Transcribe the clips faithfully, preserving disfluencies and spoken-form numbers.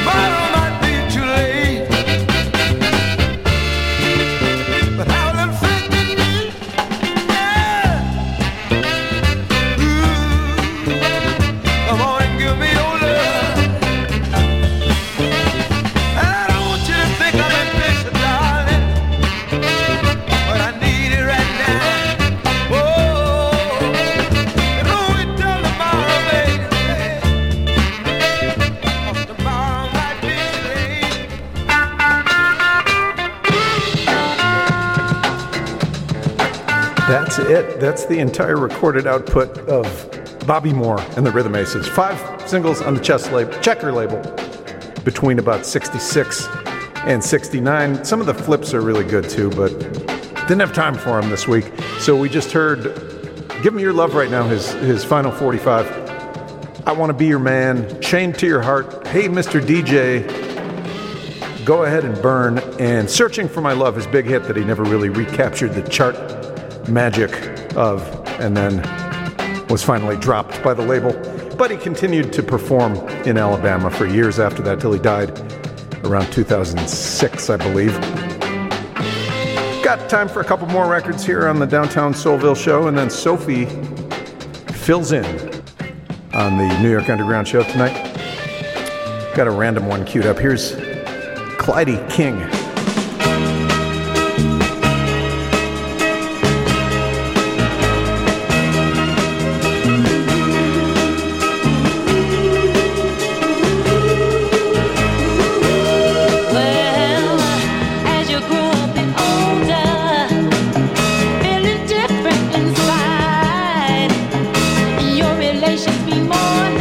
That's it. That's the entire recorded output of Bobby Moore and the Rhythm Aces. Five singles on the Chess label, Checker label between about sixty-six and sixty-nine. Some of the flips are really good too, but didn't have time for them this week. So we just heard Give Me Your Love Right Now, his, his final forty-five. I Want to Be Your Man, Chained to Your Heart, Hey Mister D J, Go Ahead and Burn, and Searching for My Love, his big hit that he never really recaptured the chart magic of, and then was finally dropped by the label. But he continued to perform in Alabama for years after that, till he died around two thousand six, I believe. Got time for a couple more records here on the Downtown Soulville Show, and then Sophie fills in on the New York Underground Show tonight. Got a random one queued up. Here's Clyde King.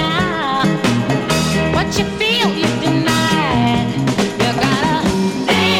You feel you denied. You gotta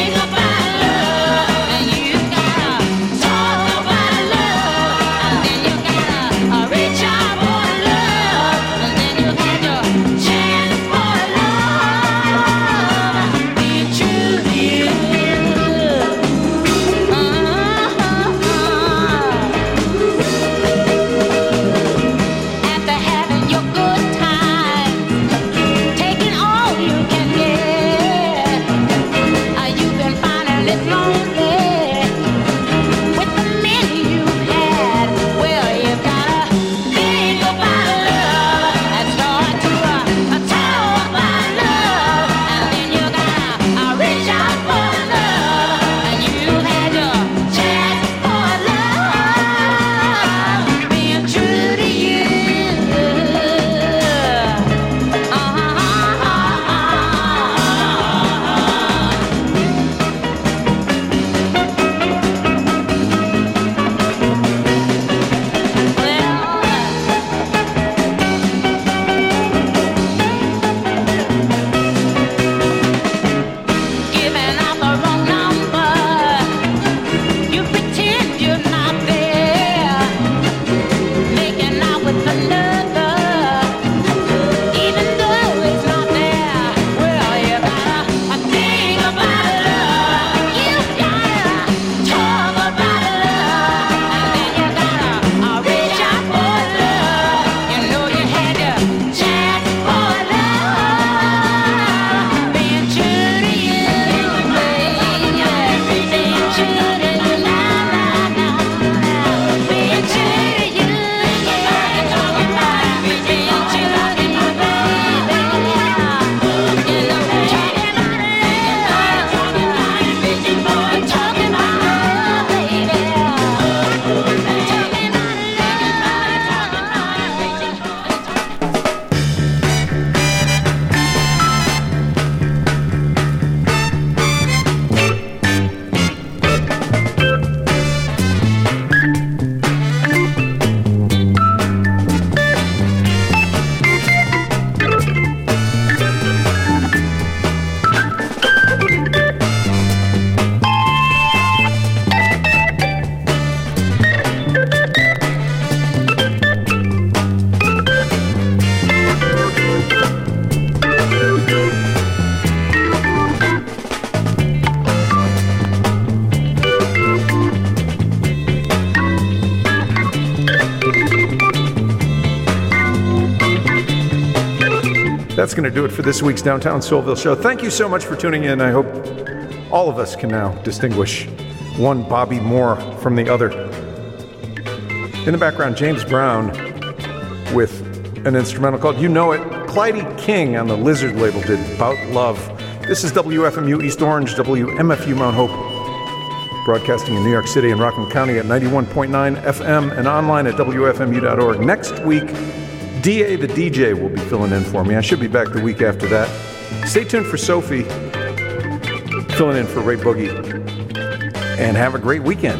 That's going to do it for this week's Downtown Soulville show. Thank you so much for tuning in. I hope all of us can now distinguish one Bobby Moore from the other. In the background, James Brown with an instrumental called You Know It. Clyde King on the Lizard label did Bout Love. This is W F M U East Orange, W M F U Mount Hope, broadcasting in New York City and Rockland County at ninety-one point nine F M and online at W F M U dot org. Next week, D A the D J will be filling in for me. I should be back the week after that. Stay tuned for Sophie, filling in for Ray Boogie. And have a great weekend.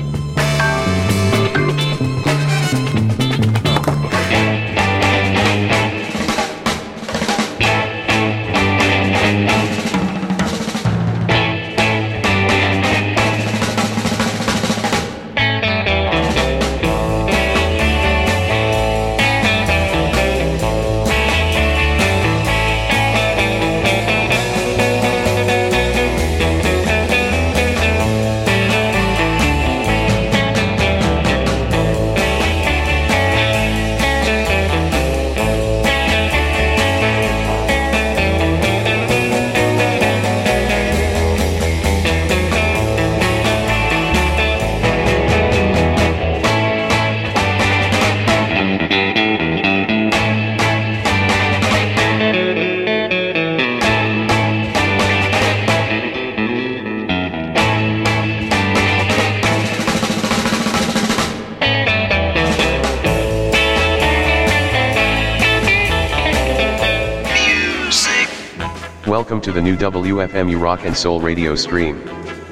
Welcome to the new W F M U Rock and Soul radio stream.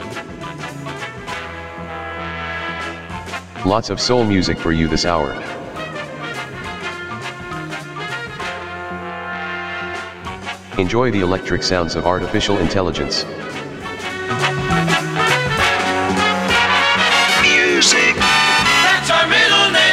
Lots of soul music for you this hour. Enjoy the electric sounds of artificial intelligence. Music. That's our middle name.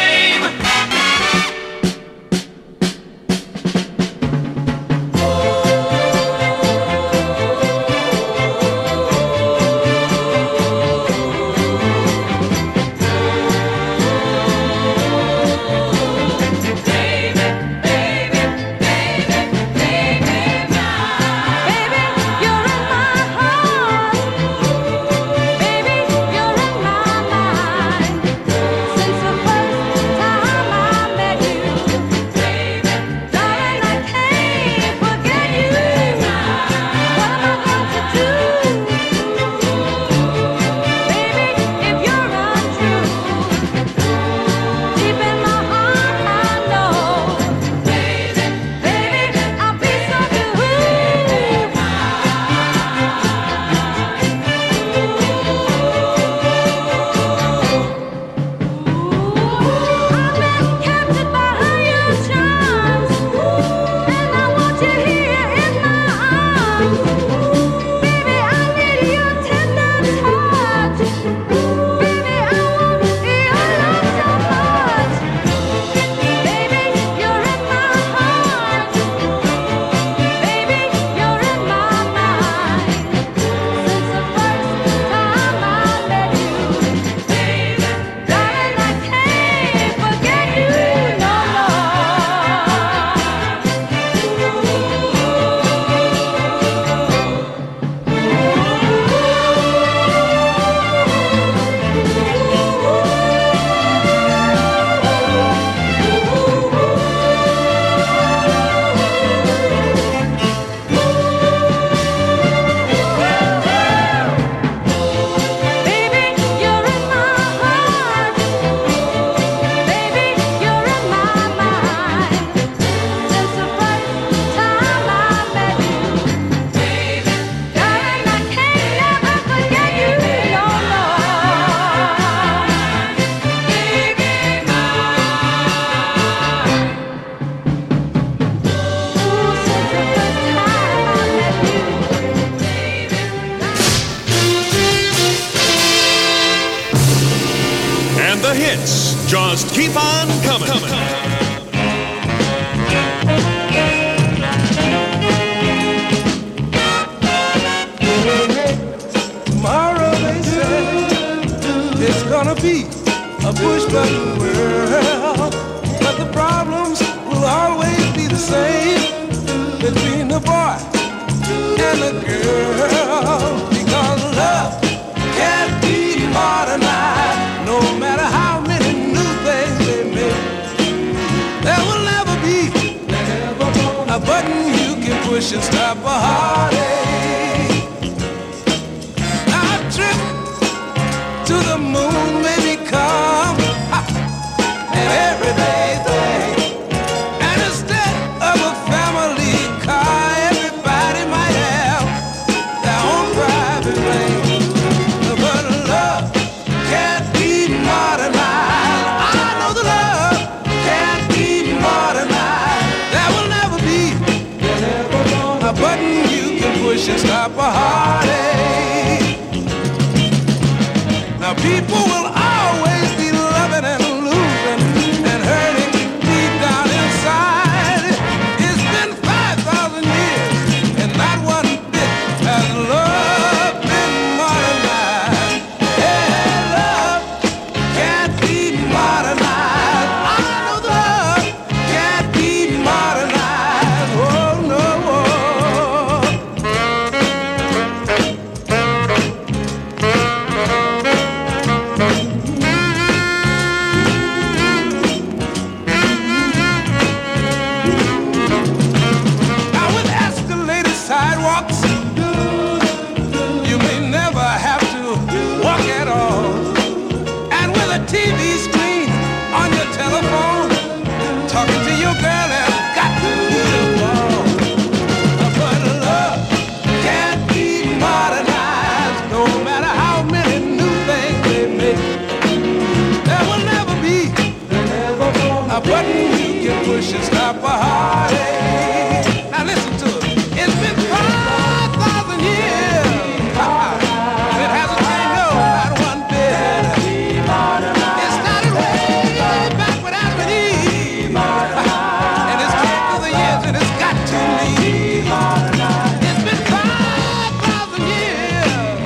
Just keep on coming. coming. Tomorrow they say it's gonna be a push-button world, but the problems will always be the same. The and a girl, because love can't be modernized. No matter how many new things they make, there will never be a button you can push and stop a heartache. Now a trip to the moon may become ha, an everyday thing, and instead of a family car, everybody might have their own private plane. But love can't be modernized. I know the love can't be modernized. There will never be a button you can push and stop a heartache. Now people will always be loving and losing and hurting deep down inside. It's been five thousand years and not one bit has love been modernized. Hey, love can't be modernized. I know the love can't be modernized. Oh no. Now with escalated sidewalks, you may never have to walk at all. And with a T V screen on your telephone, talking to your girl has got to be the wall. But love can't be modernized. No matter how many new things they make, there will never be a button you can push and stop a heartache. Now listen to it. It's been five thousand years. And it hasn't changed, no, not one bit. It started way back with Adam and Eve. And it's came through the years and it's got to leave. It's been five thousand years.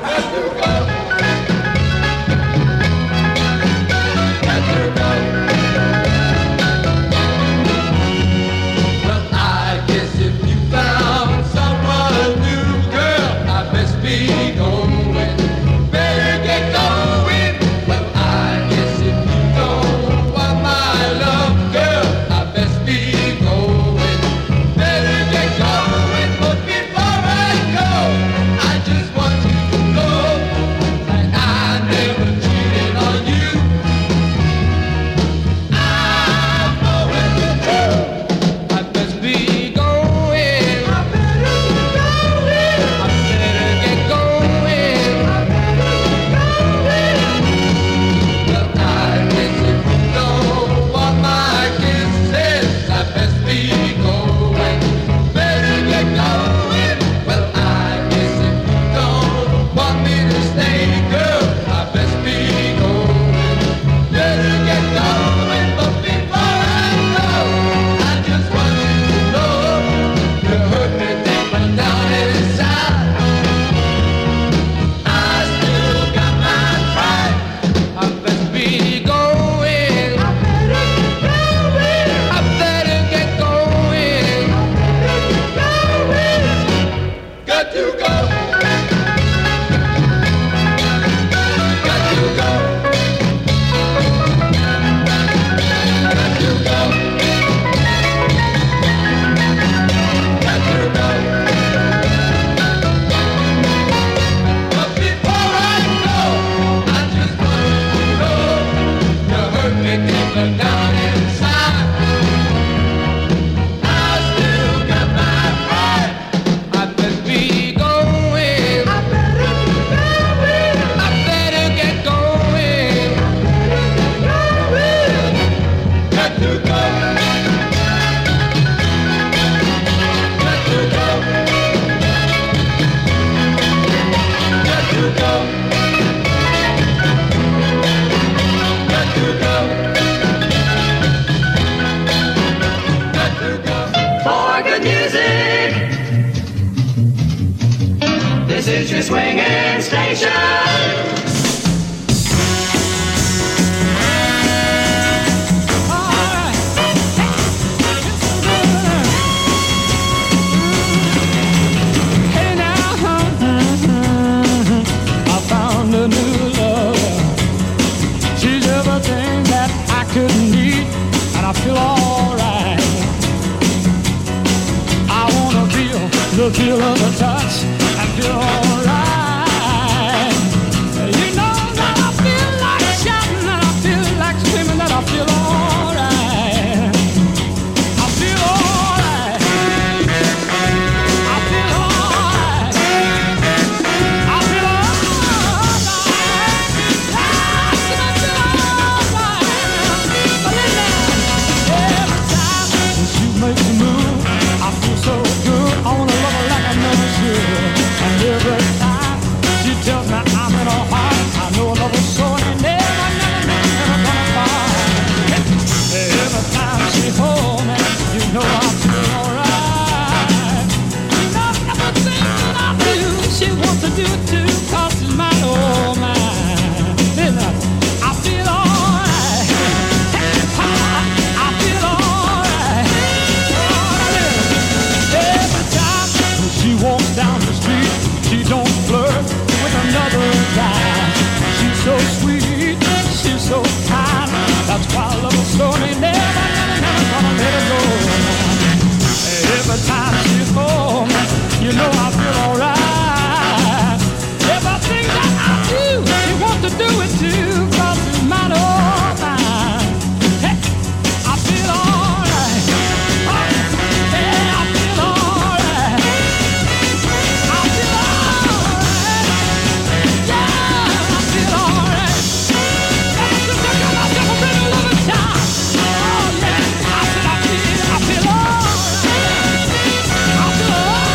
Well, I guess if you found someone new, girl, I best be going. Better get going. Well, I guess if you don't want my love, girl, I best be going. Better get going. But before I go, I just want you to know that I never cheated on you. I'm going to do. I best be going. I better get going. I better get going. I better get going. Well, I guess if you don't want my kisses, I best be going. Better get going. Well, I guess if you don't want me to stay, girl, I best be going. Better get going. But before I go, I just want you to know you hurt me deep down inside. I still got my pride. I best be going. I better get going. I better get going. Got to go. Got to go. Got to go. Got to go. But before I go, I just want you to know you hurt me deep down inside. I still got my pride. I best be going. I better get going. I better get going. Got to go. Got to go. Got to go. Got to go. Got to go. For good music, this is your swinging station. her touch, I feel alright. You know that I feel like shouting, and I feel like screaming, that I feel alright. I feel alright. I feel alright. I feel alright. I feel alright. But listen, every time when she makes a move, I feel so good. I wanna love her like I never should. And every time she tells me I'm in her heart, I know I love her so, and never, never, never, never gonna fight. Every time she holds me, you know I feel alright. You know everything that I do, she wants to do it too, 'cause she's mine, oh mine. Listen, I feel alright. I feel alright. Every time when she walks down the street, she don't flirt with another guy. She's so sweet, she's so kind. That's why I love her so, and never, never, never gonna let her go. Every time she holds me, you know I feel alright. Everything that I do, she wants to do it too, 'cause it's mine, oh mine. Hey, I feel alright. Oh, yeah, I feel alright. I feel alright. Yeah, I feel alright. Ever since I got myself a brand new little child. Oh yeah, I said I feel, I feel alright. I feel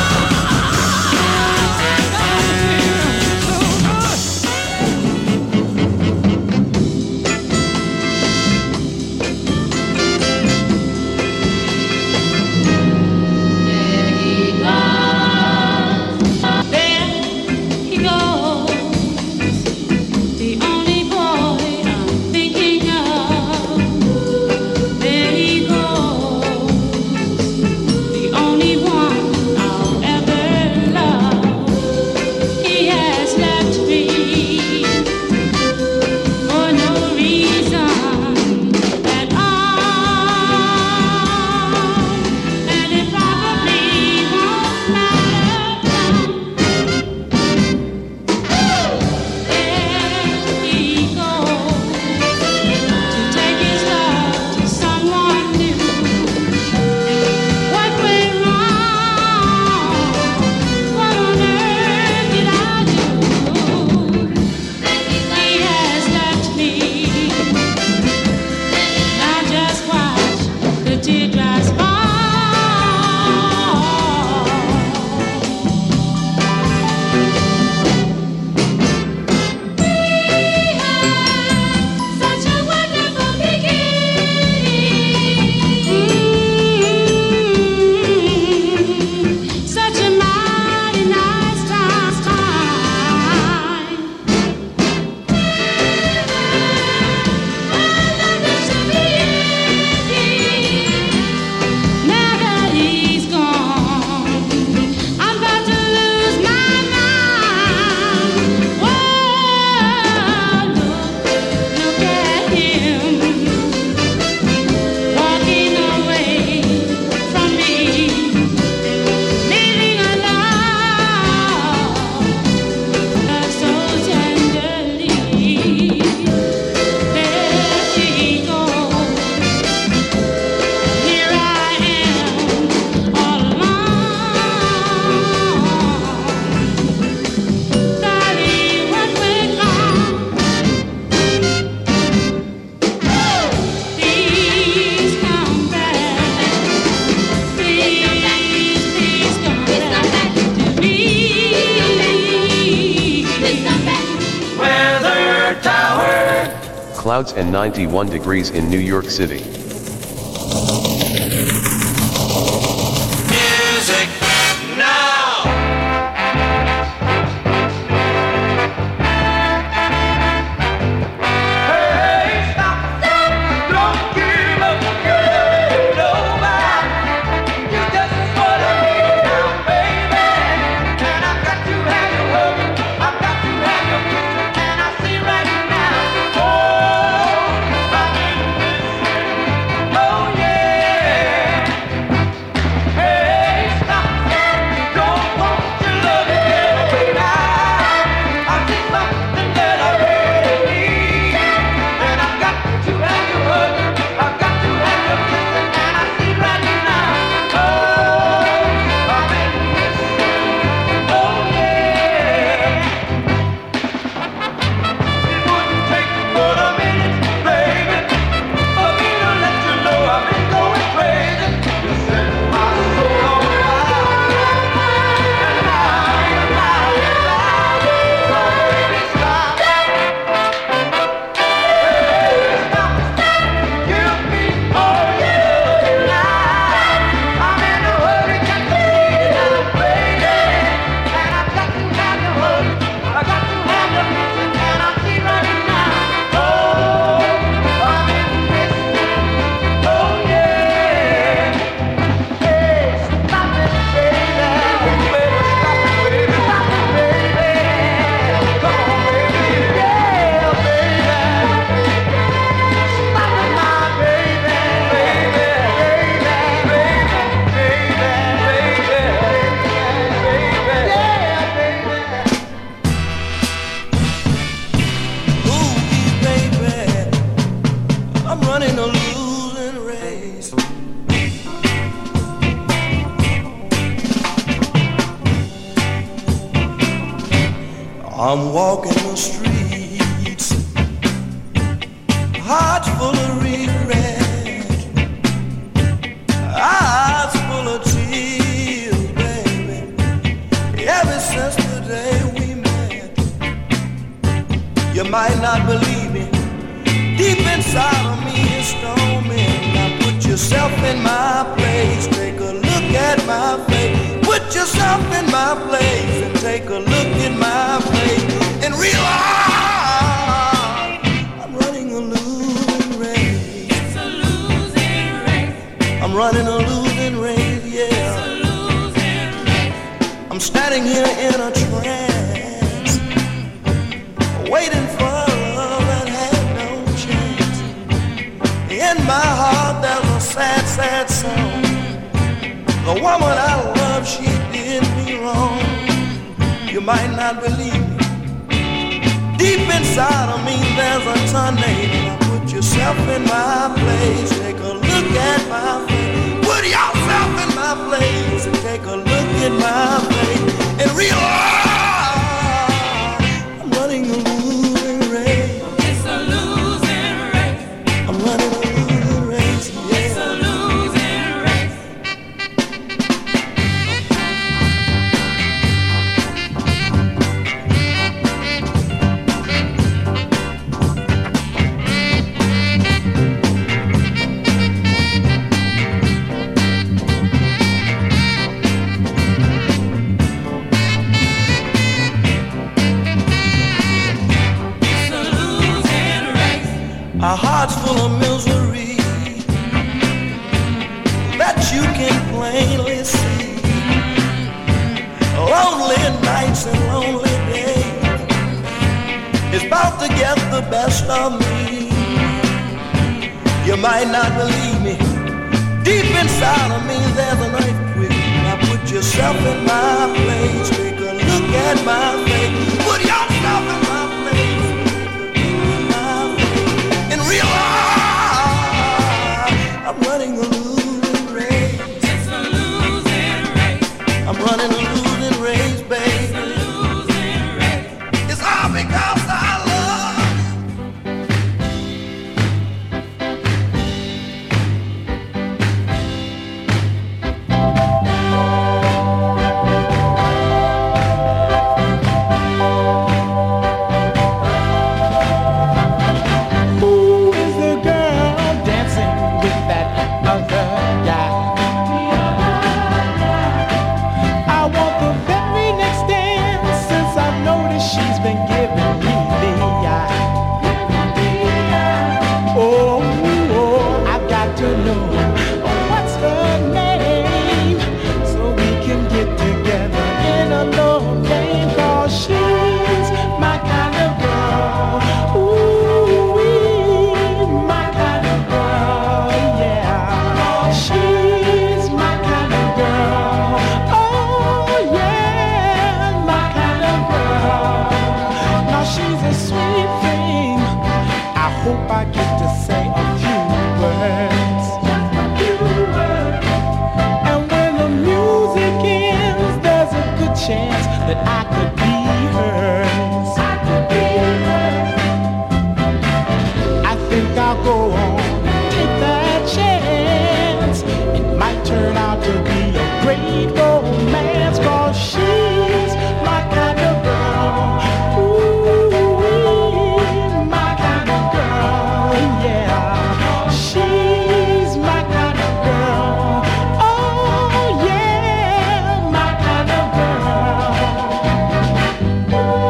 Clouds and ninety-one degrees in New York City. Music now! Hey, stop, stop, don't give up, you ain't nobody. You just wanna be down, baby. And I've got to have your love, I've got to have your picture, and I see right now. Oh, I've been missing. I'm walking the streets, hearts full of regret, eyes full of tears, baby. Ever since the day we met, you might not believe me. Deep inside of me is storming. Now put yourself in my place, take a look at my face. Put yourself in my place and take a look in my face and realize I'm running a losing race. It's a losing race. I'm running a losing race, yeah. It's a losing race. I'm standing here in a trance, waiting for love that had no chance. In my heart there's a sad, sad song. The woman I love, she did me wrong. You might not believe me. Deep inside of me there's a tornado. Now put yourself in my place, take a look at my face. Put yourself in my place and take a look at my face and realize I'm running a losing race. It's a losing race. I'm running a losing race, yeah. It's a losing race. Our hearts full of misery that you can plainly see. Lonely nights and lonely days is about to get the best of me. You might not believe me. Deep inside of me there's an earthquake. Now put yourself in my place, take a look at my face. Put yourself in my place and realize I'm running a losing race. It's a losing race. I'm running a losing race, baby. It's a losing race. It's all because I love you. Oh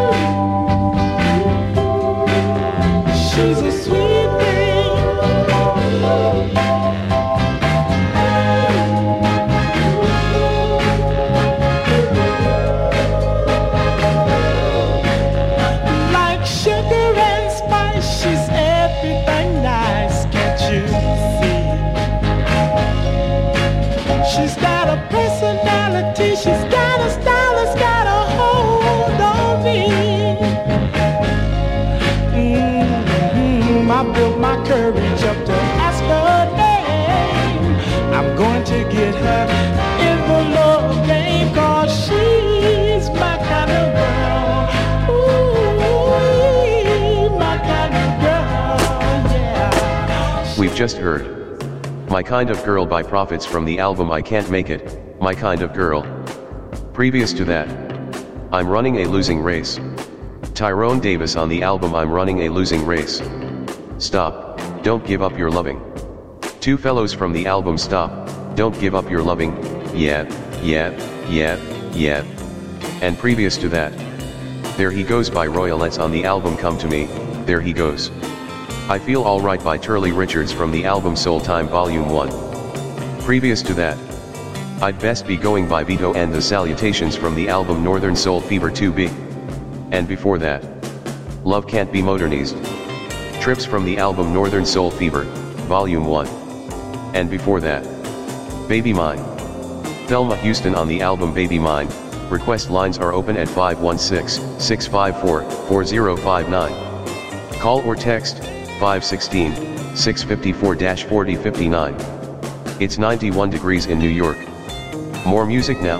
just heard My Kind of Girl by Prophets from the album I Can't Make It, My Kind of Girl. Previous to that, I'm Running a Losing Race. Tyrone Davis on the album I'm Running a Losing Race. Stop, Don't Give Up Your Loving. Two fellows from the album Stop, Don't Give Up Your Loving, Yeah, Yeah, Yeah, Yeah. And previous to that, There He Goes by Royalettes on the album Come to Me, There He Goes. I Feel Alright by Turley Richards from the album Soul Time Volume one. Previous to that, I'd Best Be Going by Vito and the Salutations from the album Northern Soul Fever two B. And before that, Love Can't Be Modernized. Trips from the album Northern Soul Fever, Volume one. And before that, Baby Mine. Thelma Houston on the album Baby Mine. Request lines are open at five one six, six five four, four zero five nine. Call or text five one six, six five four, four zero five nine. It's ninety-one degrees in New York. More music now.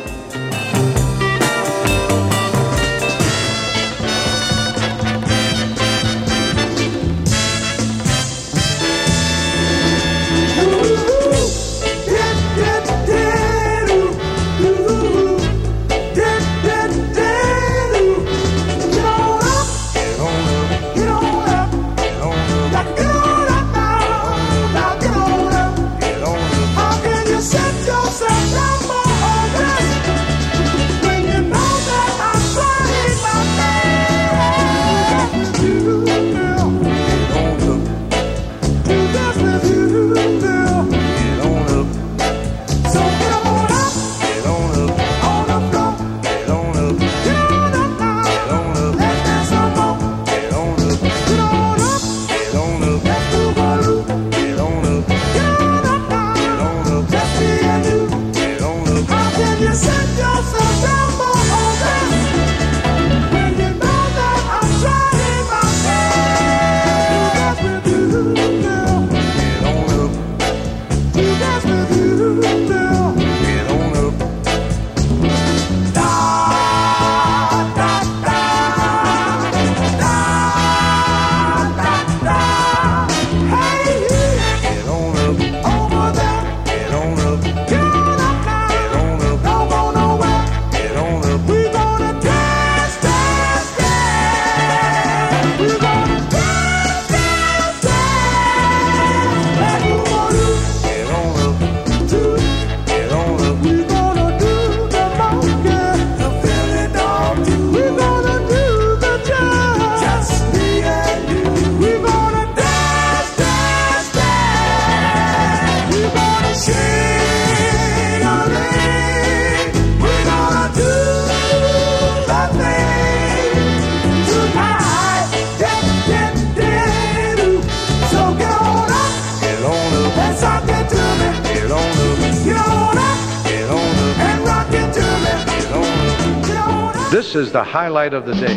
This is the highlight of the day.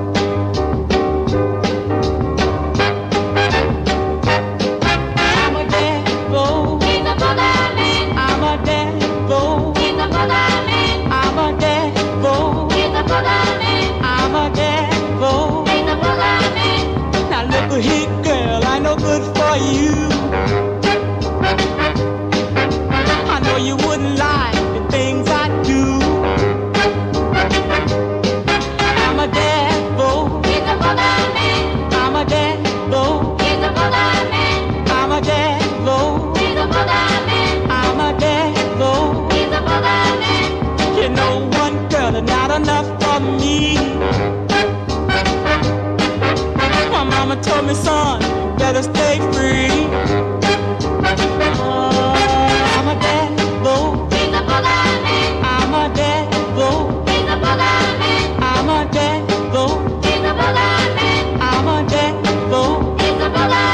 I'm a devil. He's a bullet. I'm a devil. He's a bullet. I'm a devil. He's a bullet. I'm a devil. He's a bullet. Now look here, girl, I know good for you. I know you wouldn't like the things I do. I'm a devil. He's a bullet. I'm a devil. He's a bullet. I'm a devil. He's a bullet. I'm a devil. He's a bullet. You know, one girl is not enough for me. My mama told me, son, you better stay free. Oh, I'm a devil. He's a bullet. I'm a devil. He's a bullet. I'm a devil. He's a bullet. I'm a devil. He's a bullet.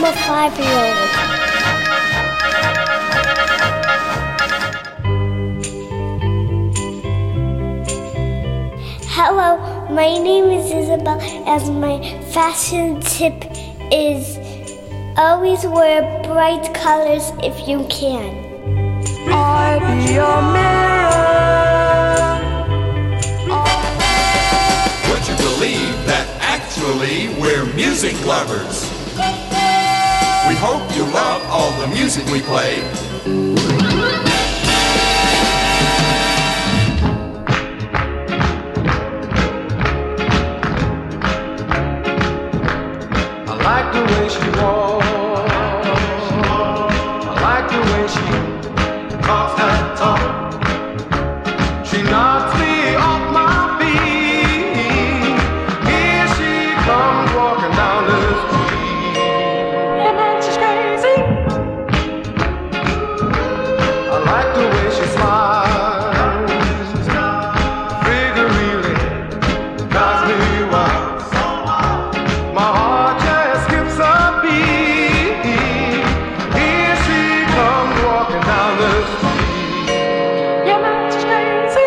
a five-year-old. Hello, my name is Isabel, and my fashion tip is always wear bright colors if you can. I be your mirror. Would you believe that actually we're music lovers? We hope you love all the music we play. I like the way she walks. I like the way she talks that talk. She knocks me off my feet. Here she comes walking down the street. And then she's crazy. I like the way she smiles. Figure really drives me wild. My heart just skips a beat. Here she comes walking down the street. Yeah, man, she's crazy.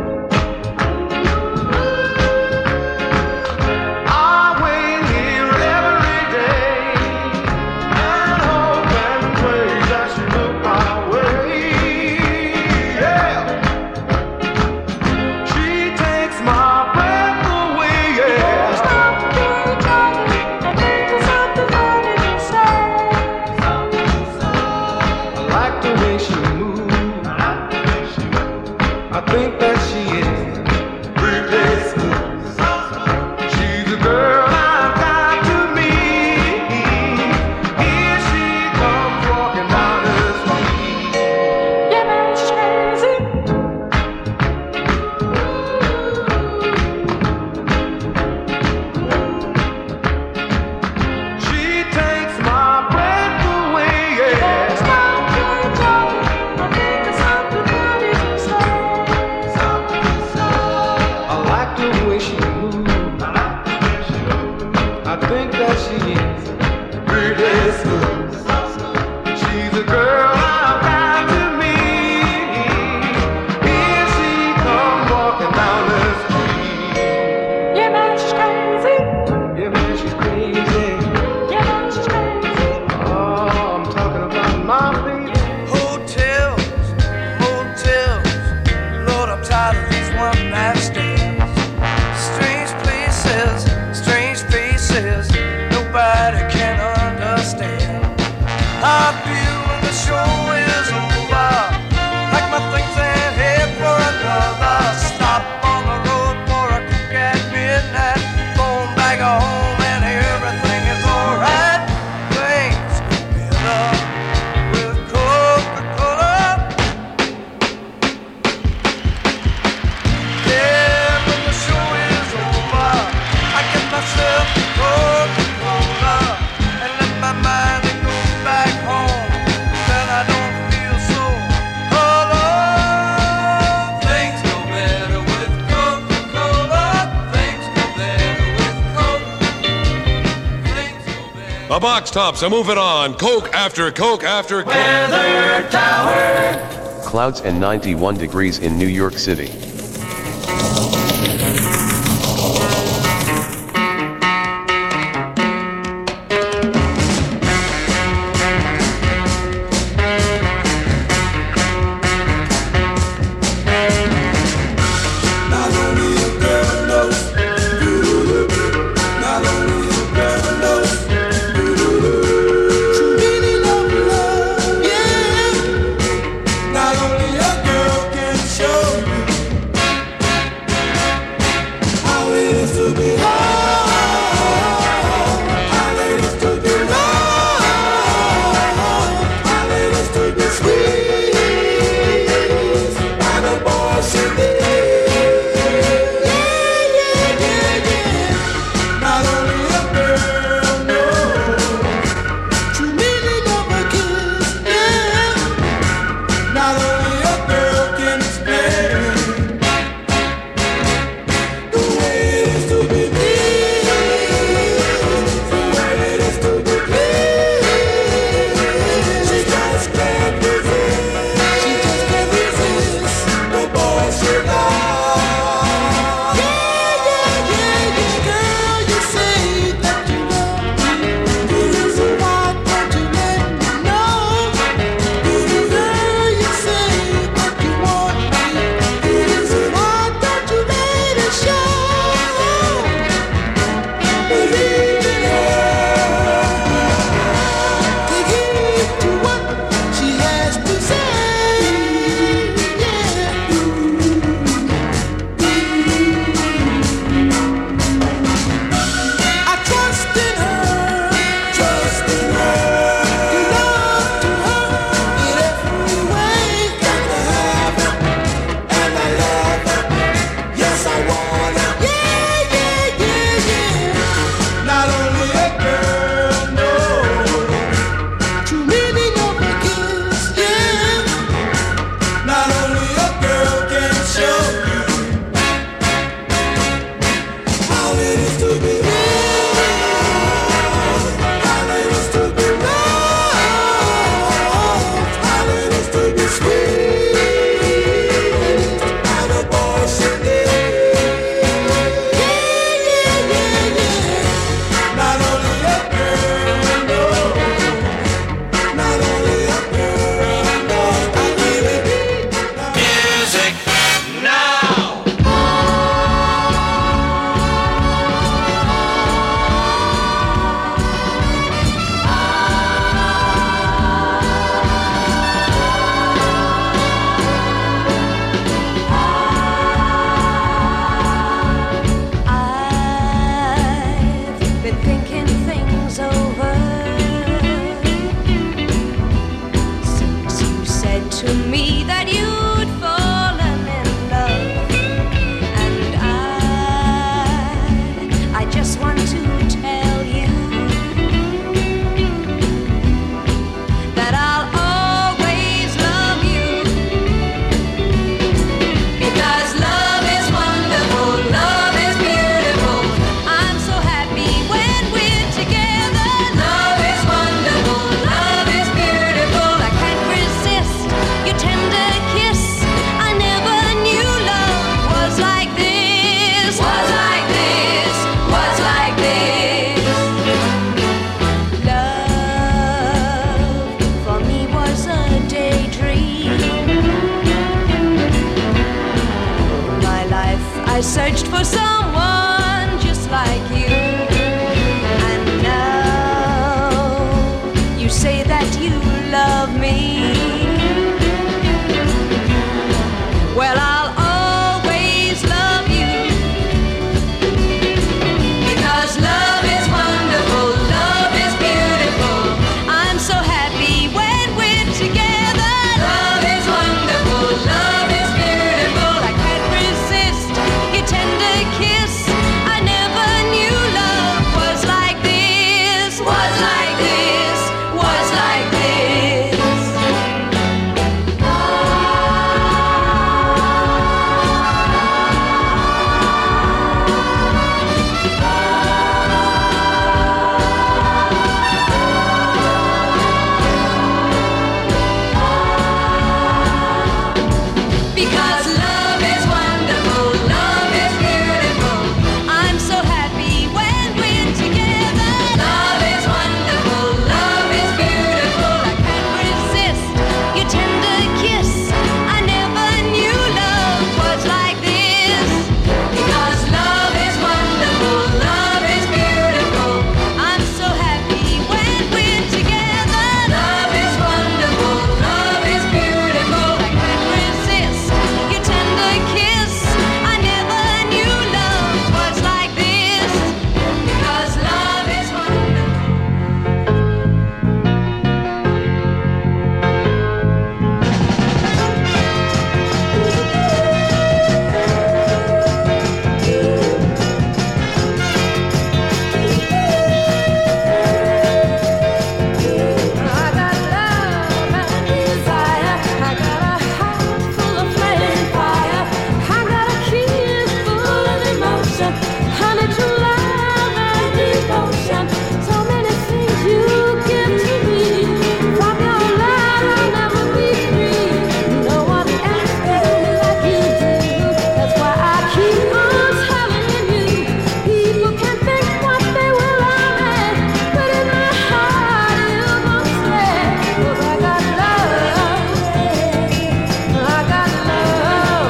I wait here every day and hope and pray that she look my way. Yeah, she takes my breath away. Yeah, Stop being jolly and think of something funny to say. I like the way she moves. I think that she is really smooth. She's a girl I've got to meet. Here she comes walking down the street. Yeah, man, she's crazy. She takes my breath away. Yeah. Stop being jolly and think of something funny to say. I like the way she moves. I think that she is really smooth. She's a girl I've got to meet. Here she comes walking down the street. Yeah, man, she's crazy. Yeah, man, she's crazy. Yeah, man, she's crazy. Oh, I'm talking about my baby. Hotels, motels, Lord, I'm tired of these one-night stands. Strange places, strange faces, nobody can understand. I feel when the show is over, like my things ain't here for another. Stop on the road for a cook at midnight, going back home and everything is alright. Things go better with Coca-Cola. Yeah, when the show is over, I get myself a Coca-Cola and let my mind go back home. Then I don't feel so alone. Things go better with Coca-Cola. Things go better with Coke. Things go better. The box tops are moving on. Coke after Coke after Coke. Weather Tower. Clouds and ninety-one degrees in New York City. Not only a girl knows, not only a girl knows, she really loves love, yeah. Not only a girl can show you searched for someone just like you. And now you say that you love me. Well, I'll always love you, because love is wonderful, love is beautiful. I'm so happy when we're together. Love is wonderful, love is beautiful. I can't resist your tender kiss. I never knew love was like this, was like this, was like this. Because love is wonderful, love is beautiful. I'm so happy when we're together. Love is wonderful, love is beautiful. I can't resist your tender kiss. I never knew love was like this. Because love is wonderful, love is beautiful. I'm so happy when we're together. Love is wonderful, love is beautiful. I can't resist your tender kiss. I never knew love was like this. Because love is wonderful. I got love and desire. I got a heart full of flame fire. I got a kiss full of emotion. Honey, true love and devotion. So many things you give to me. From your love I'll never be free. No one else can do like you do. That's why I keep on telling you. People can think what they will of me, but in my heart you won't stay. 'Cause I got love, I got love.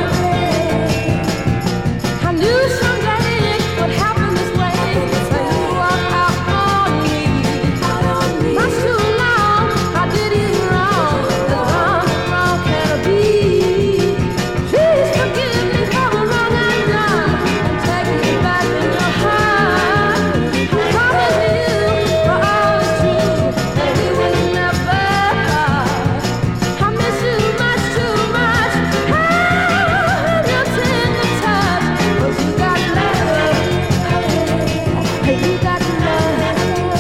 I knew someday it would happen this way. So you walk out on me. Not too long, I did you wrong. The wrong, wrong can be. Please forgive me for the wrong I've done, and take me back in your heart. I promise you for all is true, that we will never part. I miss you much too much. Ah, your tender touch. 'Cause you got love, you got love.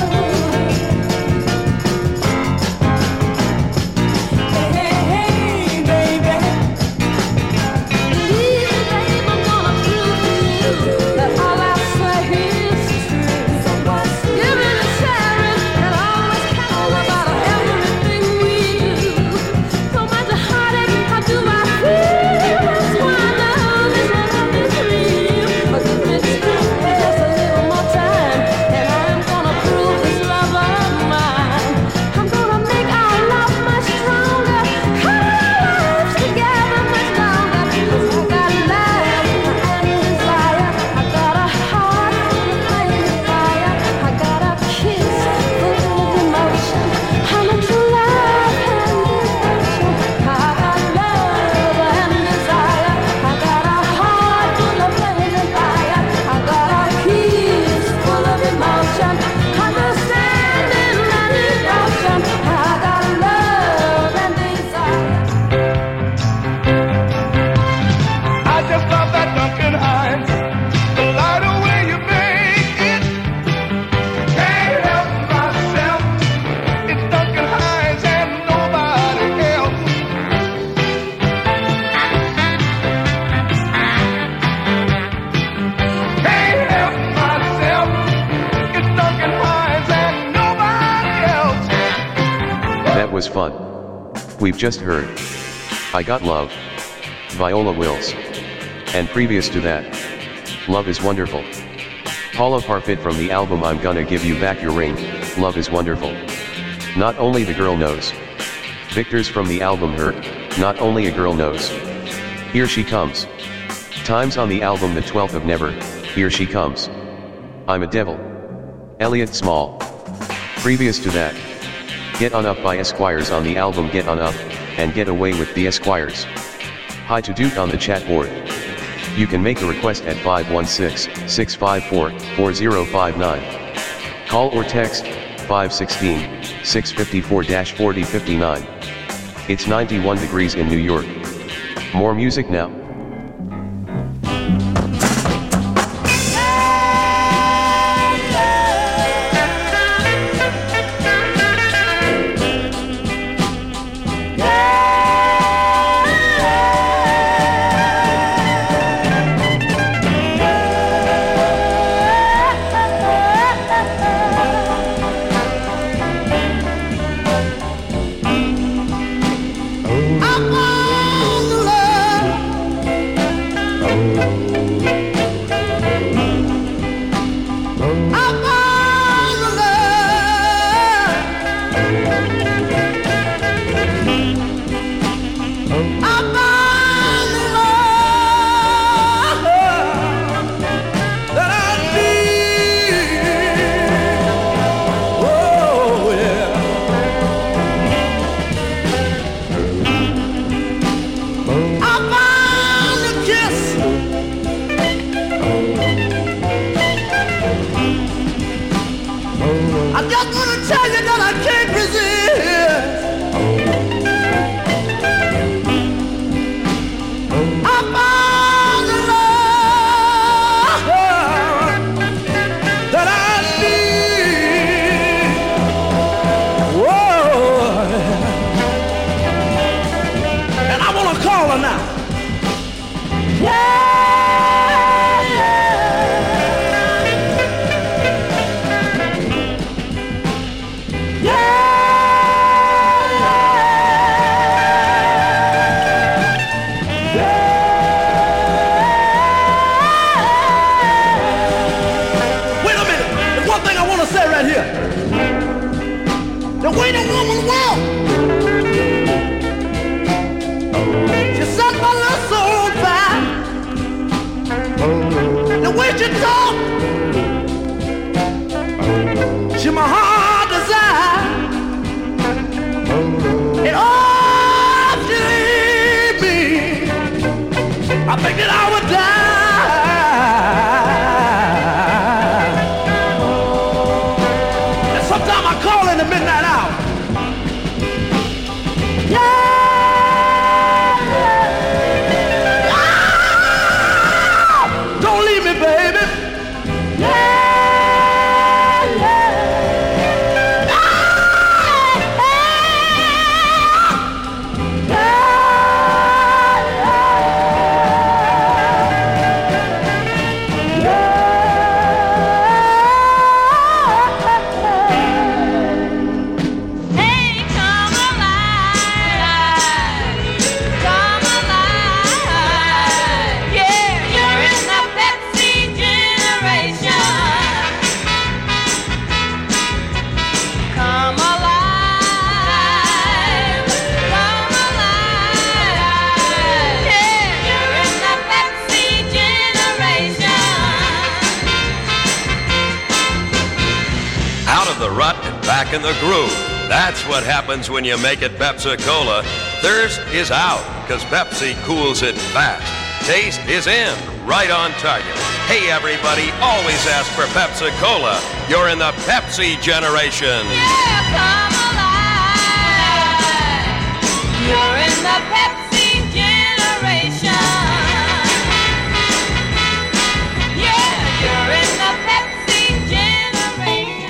Hey, hey, hey, baby. Believe me, babe, I'm gonna prove to you that all I say is true. Giving and sharing, and always caring about everything we do. No matter heartache, how do I feel? That's why I know this love is real. But give me just a little more time, and I'm gonna prove this love of mine. I'm gonna make our love much stronger, cut our lives together much longer. 'Cause I got love and desire. I got a heart full of flame fire. I got a kiss full of emotion. I'm a true love and devotion. I got love and desire. I got a heart full of flame fire. I got a kiss full of emotion. Understanding and devotion. I got love and desire. I just love that Duncan Hines. The lighter way you make it. Can't help myself. It's Duncan Hines and nobody else. Can't help myself. It's Duncan Hines and nobody else. That was fun. We've just heard I Got Love, Viola Wills. And previous to that, Love is Wonderful, Paula Parfit from the album I'm Gonna Give You Back Your Ring, Love is Wonderful. Not Only the Girl Knows. Victors from the album Hurt, Not Only a Girl Knows. Here She Comes. Times on the album the twelfth of Never, Here She Comes. I'm a Devil. Elliott Small. Previous to that, Get On Up by Esquires on the album Get On Up, and Get Away with the Esquires. Hi to Duke on the chat board. You can make a request at five one six, six five four, four zero five nine. Call or text five one six, six five four, four zero five nine. It's ninety-one degrees in New York. More music now. In the groove. That's what happens when you make it Pepsi-Cola. Thirst is out, because Pepsi cools it fast. Taste is in, right on target. Hey everybody, always ask for Pepsi-Cola. You're in the Pepsi generation. Yeah, come alive. You're in the Pepsi generation. Yeah, you're in the Pepsi generation.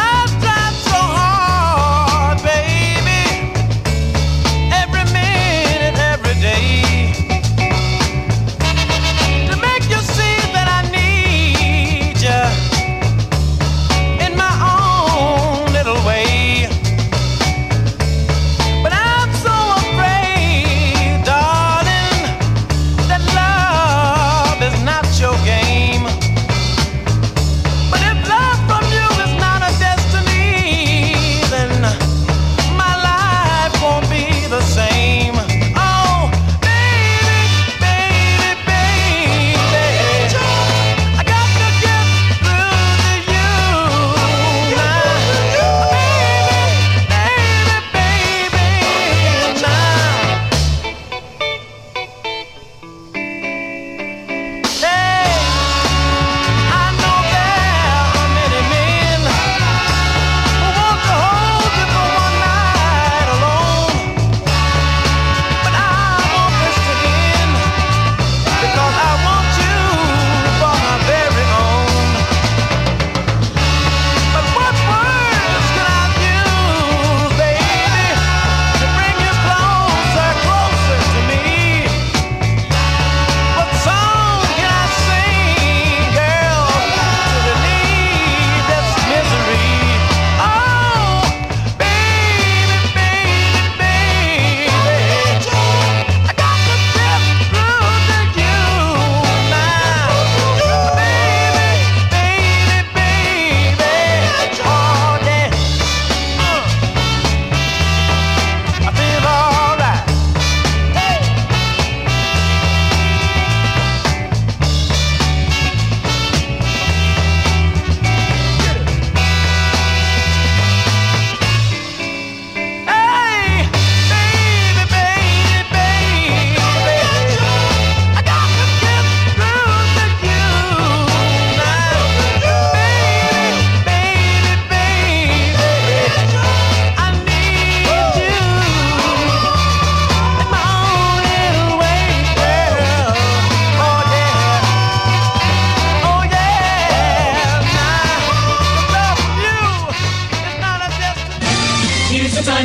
Every man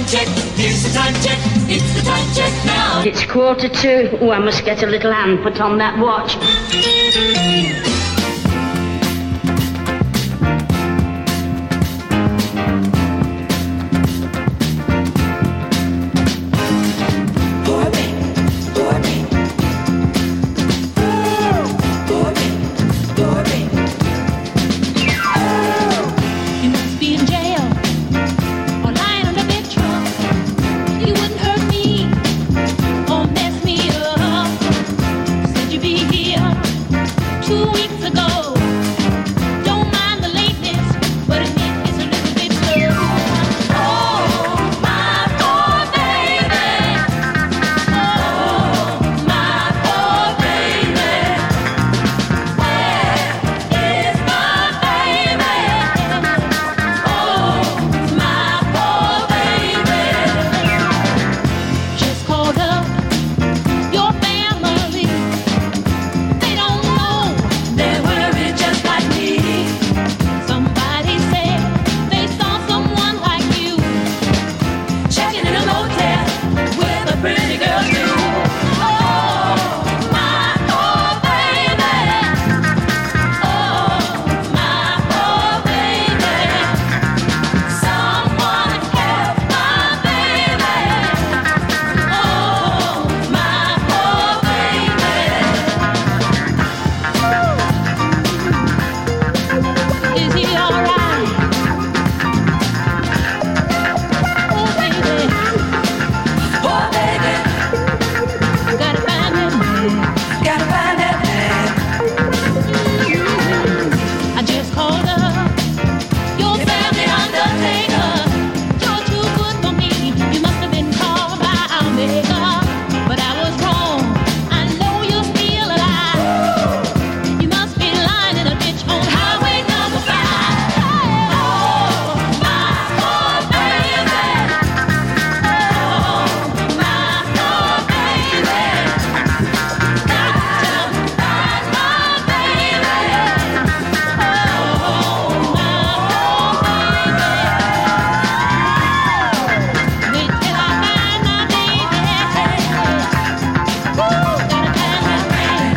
check. Here's the time check. It's the time check now. It's quarter to. Oh, I must get a little hand put on that watch. You must be in jail or lying on the bed truck. You wouldn't hurt me or mess me up. Said you'd be here two weeks ago. Don't mind the lateness, but it is a little bit slow. Oh, my poor baby. Oh, my poor baby. Where is my baby? Oh, my poor baby. Just called up your family. They don't know. They're worried just like me. Somebody said they saw someone like you checking in a motel with a pretty girl too. Oh, my poor baby. Oh, my poor baby. Someone help my baby. Oh, my poor baby. Is he alright? Oh, baby. Poor baby. Gotta find that man. Gotta find that man. I just called up your family undertaker. You're too good for me. You must have been called by our maker. But I was wrong. I know you're still alive. You must be lying in a ditch on highway number five. Oh, my poor baby. Oh, my poor baby. Got to find my baby. Oh, my poor baby. Wait till I find my baby. Woo, gotta find that man.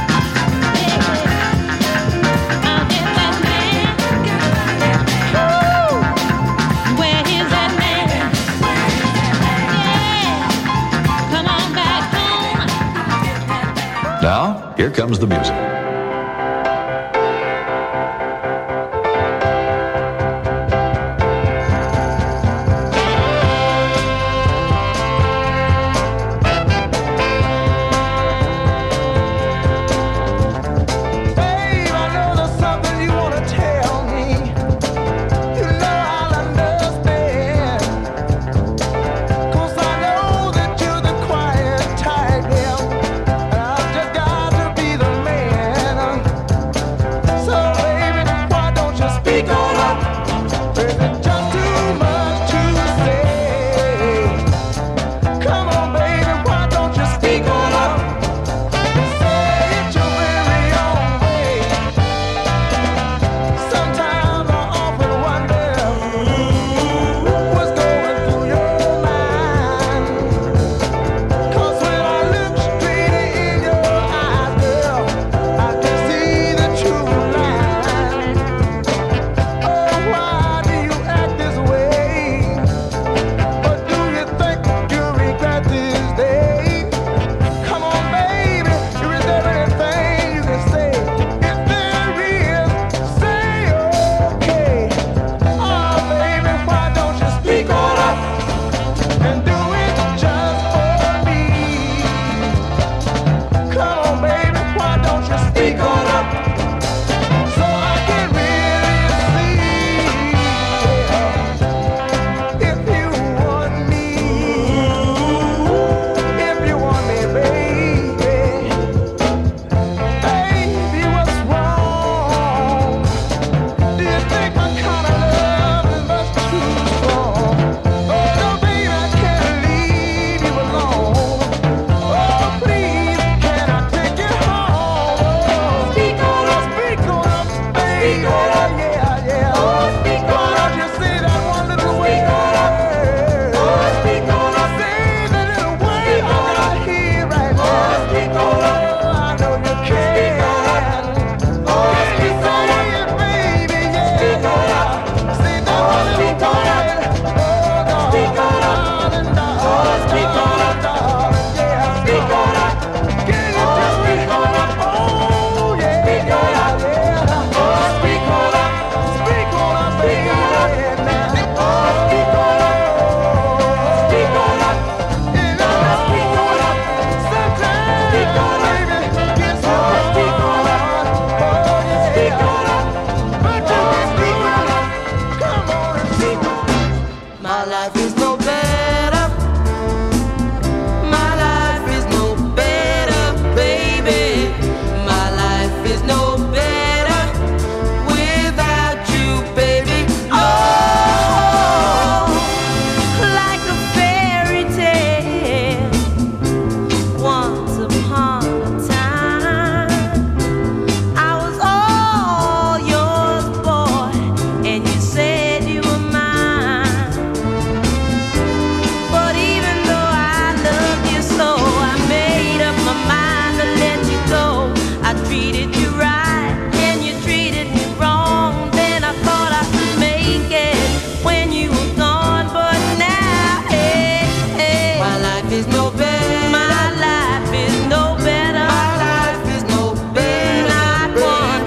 I'll get that man. Woo, where is that man? Yeah, come on back home. Now, here comes the music. Babe, I know there's something you wanna tell me. You know I'll understand. 'Cause I know that you're the quiet type, yeah. And I've just got to be the man.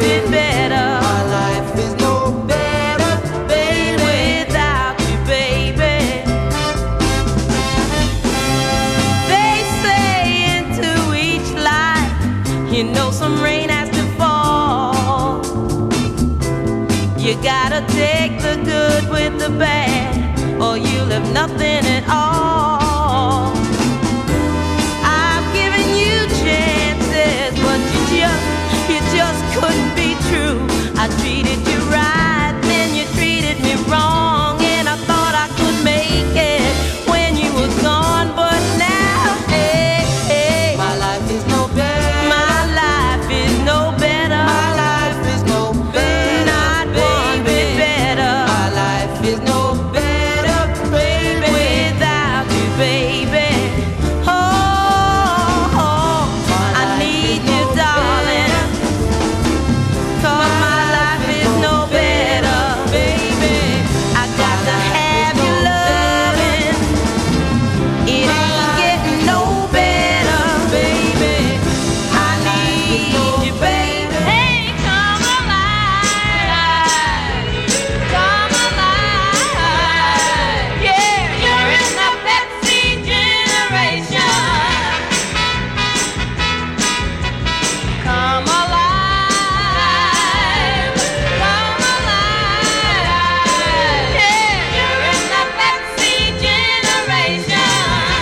been better. My life is no better, baby, without you, baby. They say into each life, you know some rain has to fall. You gotta take the good with the bad, or you'll have nothing at all. I've given you chances, but you just, you just couldn't be true. I treated you right, then you treated me wrong, and I thought I could make it when you were gone, but now, hey, hey, my life is no better. my life is no better. My life is no better, Not one bit better. My life is no better, baby, Without you, baby. Oh, oh, I need you, darling. 'Cause my life is no better, baby. I got to have your loving. It ain't getting no better, baby. I need you, baby. Hey, come alive. Come alive. Yeah, you're in the Pepsi generation. Come alive. Come alive. Yeah, you're in the Pepsi generation.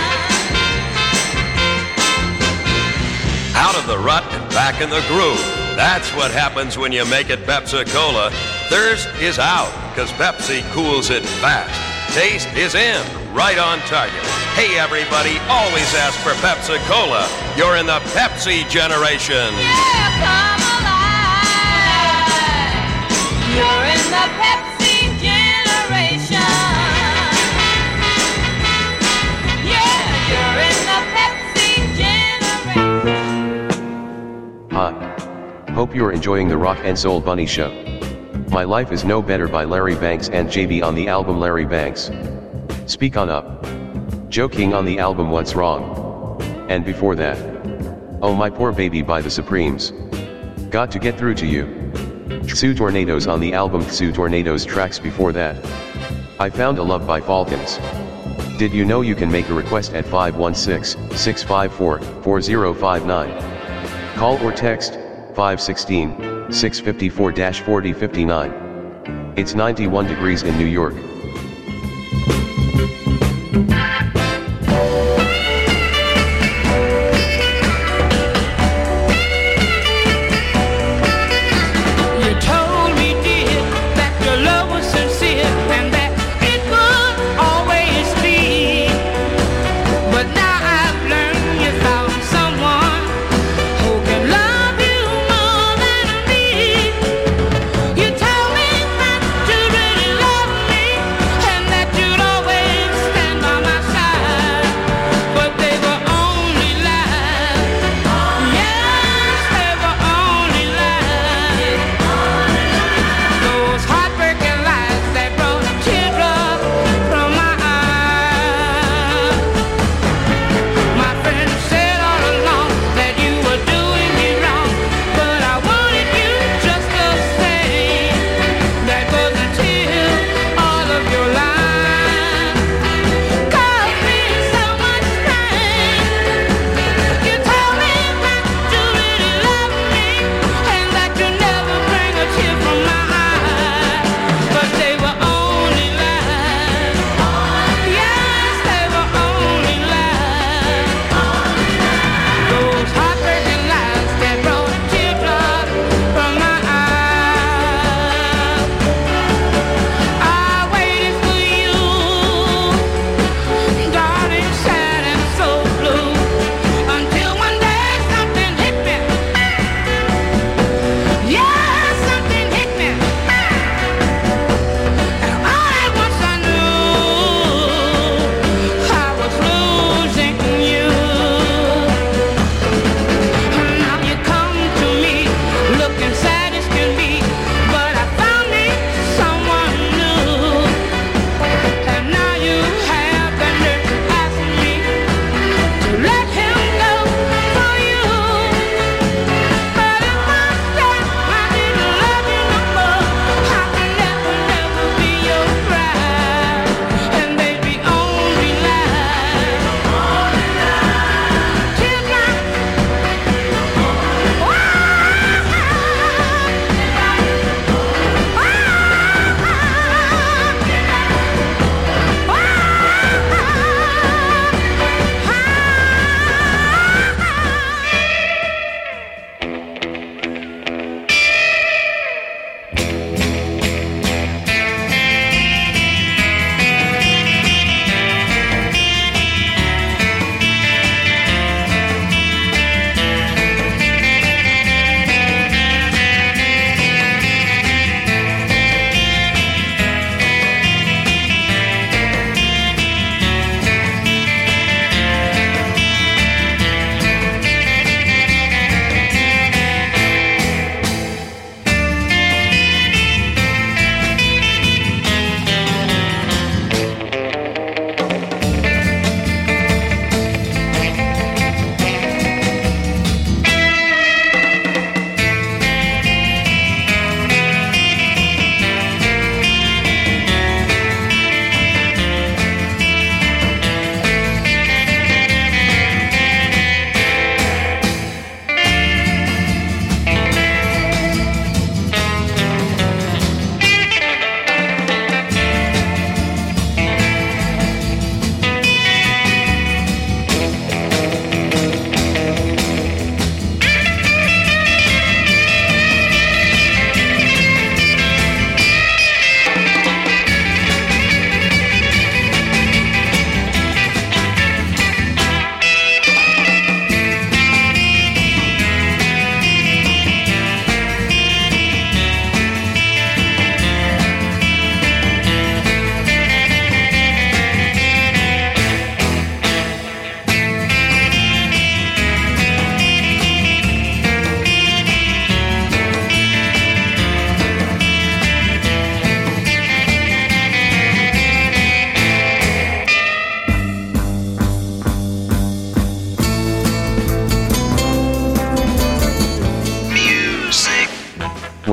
Out of the rut and back in the groove. That's what happens when you make it Pepsi-Cola. Thirst is out, because Pepsi cools it fast. Taste is in, right on target. Hey everybody, always ask for Pepsi-Cola. You're in the Pepsi generation. Yeah, come alive. You're in the Pepsi generation. Yeah, you're in the Pepsi generation. Hi. Hope you're enjoying the Rock and Soul Bunny Show. My Life is No Better by Larry Banks and J B on the album Larry Banks. Speak On Up. Joe King on the album What's Wrong. And before that, Oh My Poor Baby by the Supremes. Got to Get Through to You. Tsu Tornadoes on the album Tsu Tornadoes. Tracks before that, I Found a Love by Falcons. Did you know you can make a request at five one six, six five four, four zero five nine? Call or text five one six, six five four, four zero five nine. It's ninety-one degrees in New York. You told me, dear, that your love was sincere and that it would always be. But now I've learned you found someone who can love you more than me. You told me that you really love me.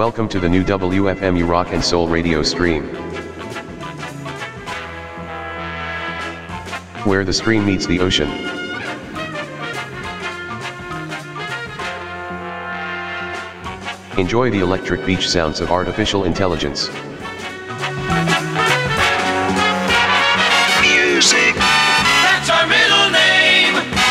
Welcome to the new W F M U Rock and Soul radio stream, where the stream meets the ocean. Enjoy the electric beach sounds of artificial intelligence. Music. That's our middle name.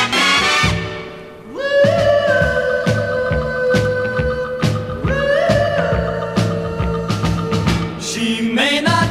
She may not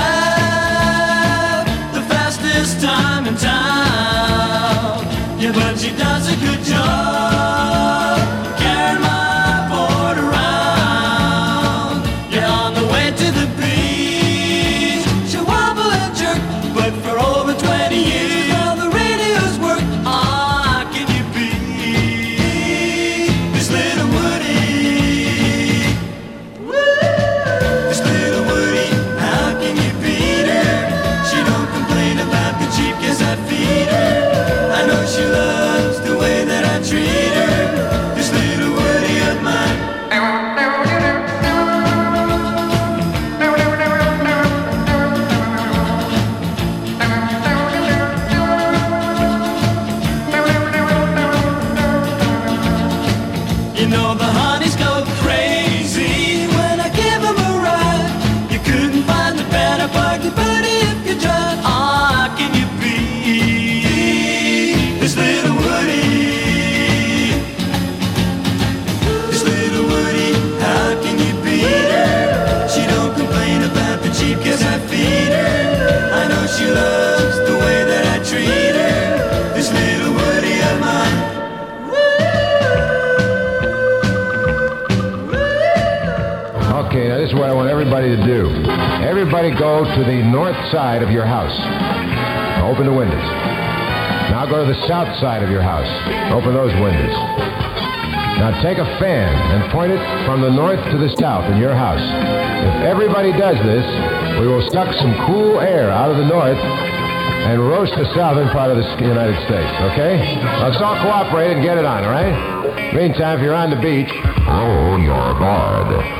have the fastest time in town, yeah, but she does a good job carrying my board around. Yeah, on the way to the beach, she'll wobble and jerk, but for over twenty years, now the radio's work. Ah, can you beat this little Woody? This little Woody, how can you beat her? She don't complain about the cheap kiss I feed her. I know she loves the way that I treat her. This little Woody of mine. You know the honeys go crazy when I give them a ride. You couldn't find a better party buddy if you tried. Ah, can you beat this little Woody? This little Woody, how can you beat her? She don't complain about the cheap kiss I feed her. I know she loves the way that I treat her. This little Woody of mine. Okay, now this is what I want everybody to do. Everybody go to the north side of your house. Open the windows. Now go to the south side of your house. Open those windows. Now take a fan and point it from the north to the south in your house. If everybody does this, we will suck some cool air out of the north and roast the southern part of the United States, okay? Let's all cooperate and get it on, all right? Meantime, if you're on the beach, on your guard.